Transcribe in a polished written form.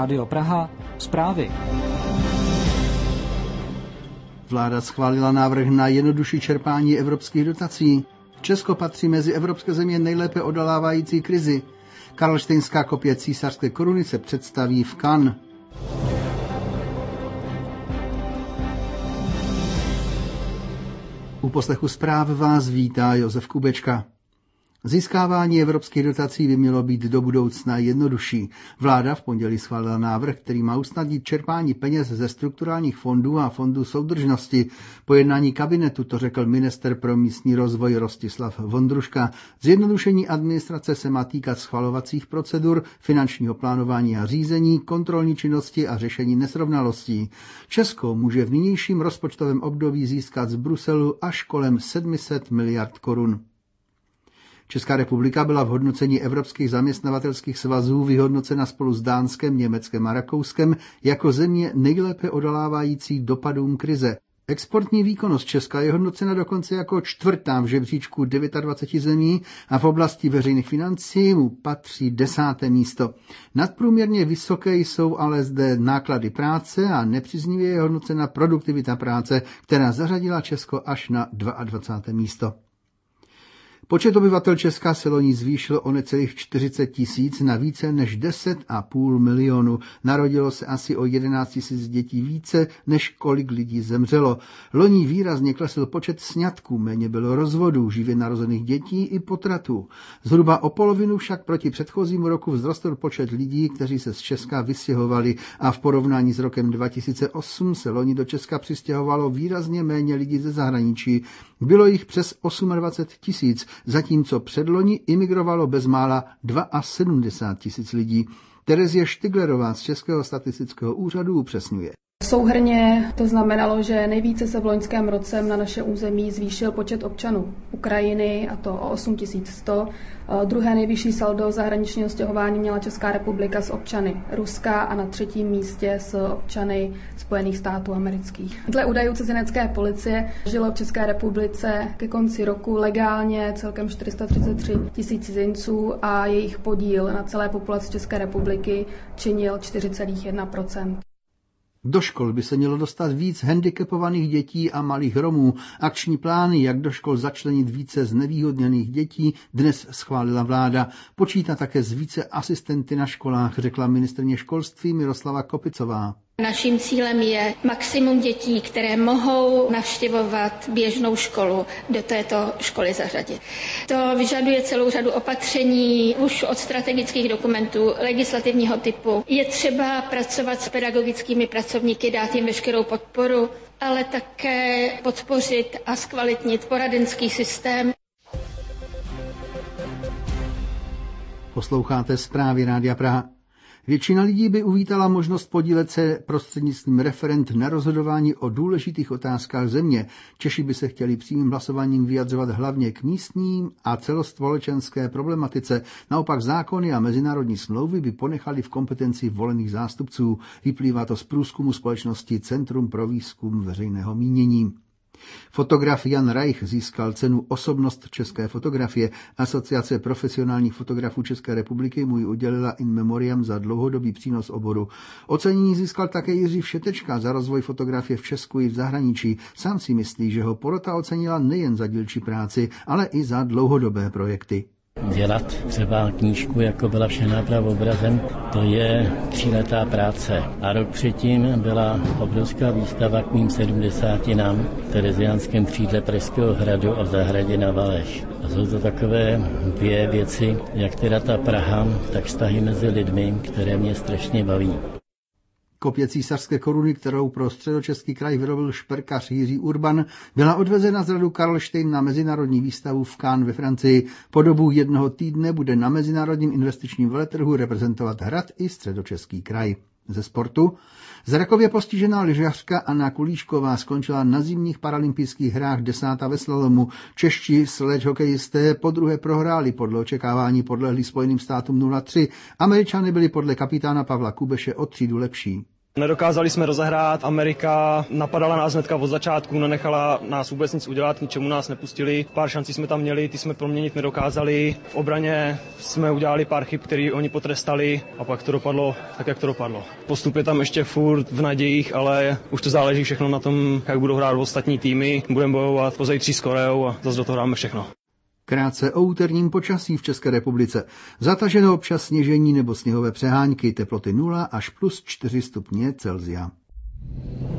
Rádio Praha, zprávy. Vláda schválila návrh na jednodušší čerpání evropských dotací. Česko patří mezi evropské země nejlépe odolávající krizi. Karlštejnská kopie císařské koruny se představí v Cannes. U poslechu zpráv vás vítá Josef Kubečka. Získávání evropských dotací by mělo být do budoucna jednodušší. Vláda v pondělí schválila návrh, který má usnadnit čerpání peněz ze strukturálních fondů a fondů soudržnosti. Po jednání kabinetu to řekl ministr pro místní rozvoj Rostislav Vondruška. Zjednodušení administrace se má týkat schvalovacích procedur, finančního plánování a řízení, kontrolní činnosti a řešení nesrovnalostí. Česko může v nynějším rozpočtovém období získat z Bruselu až kolem 700 miliard korun. Česká republika byla v hodnocení evropských zaměstnavatelských svazů vyhodnocena spolu s Dánskem, Německem a Rakouskem jako země nejlépe odolávající dopadům krize. Exportní výkonnost Česka je hodnocena dokonce jako čtvrtá v žebříčku 29 zemí a v oblasti veřejných financí mu patří 10. místo. Nadprůměrně vysoké jsou ale zde náklady práce a nepříznivě je hodnocena produktivita práce, která zařadila Česko až na 22. místo. Počet obyvatel Česka se loni zvýšil o necelých 40 000 na více než 10,5 milionu. Narodilo se asi o 11 000 dětí více, než kolik lidí zemřelo. Loni výrazně klesl počet sňatků, méně bylo rozvodů, živě narozených dětí i potratů. Zhruba o polovinu však proti předchozímu roku vzrostl počet lidí, kteří se z Česka vystěhovali a v porovnání s rokem 2008 se loni do Česka přistěhovalo výrazně méně lidí ze zahraničí. Bylo jich přes 28 000, zatímco předloni imigrovalo bezmála 72 000 lidí. Terezie Štiglerová z Českého statistického úřadu upřesňuje. Souhrnně to znamenalo, že nejvíce se v loňském roce na naše území zvýšil počet občanů Ukrajiny, a to o 8100. Druhé nejvyšší saldo zahraničního stěhování měla Česká republika s občany Ruska a na třetím místě s občany Spojených států amerických. Dle údajů cizinecké policie žilo v České republice ke konci roku legálně celkem 433 000 cizinců a jejich podíl na celé populaci České republiky činil 4,1%. Do škol by se mělo dostat víc handicapovaných dětí a malých Romů. Akční plány, jak do škol začlenit více znevýhodněných dětí, dnes schválila vláda. Počítá také s více asistenty na školách, řekla ministryně školství Miroslava Kopicová. Naším cílem je maximum dětí, které mohou navštěvovat běžnou školu, do této školy zařadit. To vyžaduje celou řadu opatření, už od strategických dokumentů legislativního typu. Je třeba pracovat s pedagogickými pracovníky, dát jim veškerou podporu, ale také podpořit a zkvalitnit poradenský systém. Posloucháte zprávy Rádia Praha. Většina lidí by uvítala možnost podílet se prostřednictvím referend na rozhodování o důležitých otázkách země. Češi by se chtěli přímým hlasováním vyjadřovat hlavně k místním a celospolečenské problematice. Naopak zákony a mezinárodní smlouvy by ponechali v kompetenci volených zástupců. Vyplývá to z průzkumu společnosti Centrum pro výzkum veřejného mínění. Fotograf Jan Reich získal cenu Osobnost české fotografie. Asociace profesionálních fotografů České republiky mu ji udělila in memoriam za dlouhodobý přínos oboru. Ocenění získal také Jiří Všetečka za rozvoj fotografie v Česku i v zahraničí. Sám si myslí, že ho porota ocenila nejen za dílčí práci, ale i za dlouhodobé projekty. Dělat třeba knížku, jako byla Všechna pravobrazem, to je 3letá práce. A rok předtím byla obrovská výstava k mým 70. v Tereziánském křídle Pražského hradu a v zahradě na Valeš. A jsou to takové dvě věci, jak teda ta Praha, tak vztahy mezi lidmi, které mě strašně baví. Kopie císařské koruny, kterou pro Středočeský kraj vyrobil šperkař Jiří Urban, byla odvezena z hradu Karlštejn na mezinárodní výstavu v Cannes ve Francii. Po dobu 1 týdne bude na mezinárodním investičním veletrhu reprezentovat hrad i Středočeský kraj. Ze sportu. Zrakově postižená lyžařka Anna Kulíšková skončila na zimních paralympijských hrách 10. ve slalomu. Čeští sledge hokejisté podruhé prohráli, podle očekávání podlehli Spojeným státům 0-3. Američané byli podle kapitána Pavla Kubeše o třídu lepší. Nedokázali jsme rozehrát, Amerika napadala nás hnedka od začátku, nenechala nás vůbec nic udělat, ničemu nás nepustili. Pár šancí jsme tam měli, ty jsme proměnit nedokázali. V obraně jsme udělali pár chyb, které oni potrestali a pak to dopadlo tak, jak to dopadlo. Postup je tam ještě furt v nadějích, ale už to záleží všechno na tom, jak budou hrát ostatní týmy. Budeme bojovat pozítří s Koreou a zase do toho dáme všechno. Krátce o úterním počasí v České republice. Zataženo občas sněžení nebo sněhové přehánky, teploty 0 až +4 stupně Celsia.